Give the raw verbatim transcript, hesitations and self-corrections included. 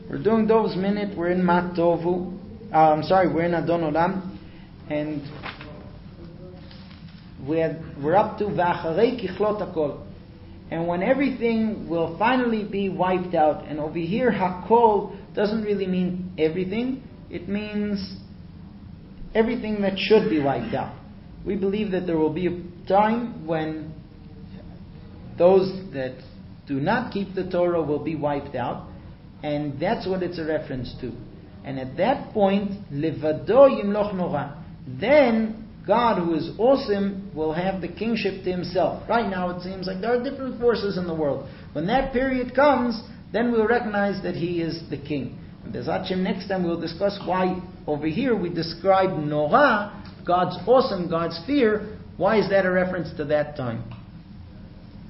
We're doing Dov's Minute. We're in Mat Tovu. Uh, I'm sorry, we're in Adon Olam. And we're, we're up to V'acharei kichlot hakol. And when everything will finally be wiped out. And over here, hakol doesn't really mean everything. It means everything that should be wiped out. We believe that there will be a time when those that do not keep the Torah will be wiped out. And that's what it's a reference to. And at that point, Levado Yimloch Nora. Then God, who is awesome, will have the kingship to himself. Right now it seems like there are different forces in the world. When that period comes, then we'll recognize that he is the king. And Bezat Hashem, next time we'll discuss why over here we describe Nora, God's awesome, God's fear. Why is that a reference to that time?